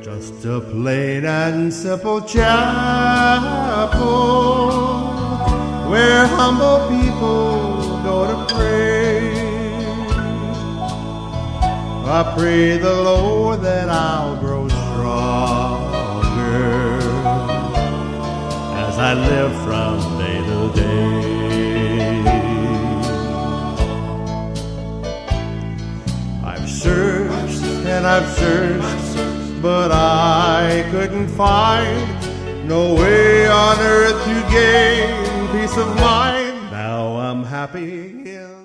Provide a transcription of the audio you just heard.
Just a plain and simple chapel where humble people go to pray. I pray the Lord that I'll grow stronger as I live from day to day. I've searched and I've searched, but I couldn't find no way on earth to gain peace of mind. Now I'm happy in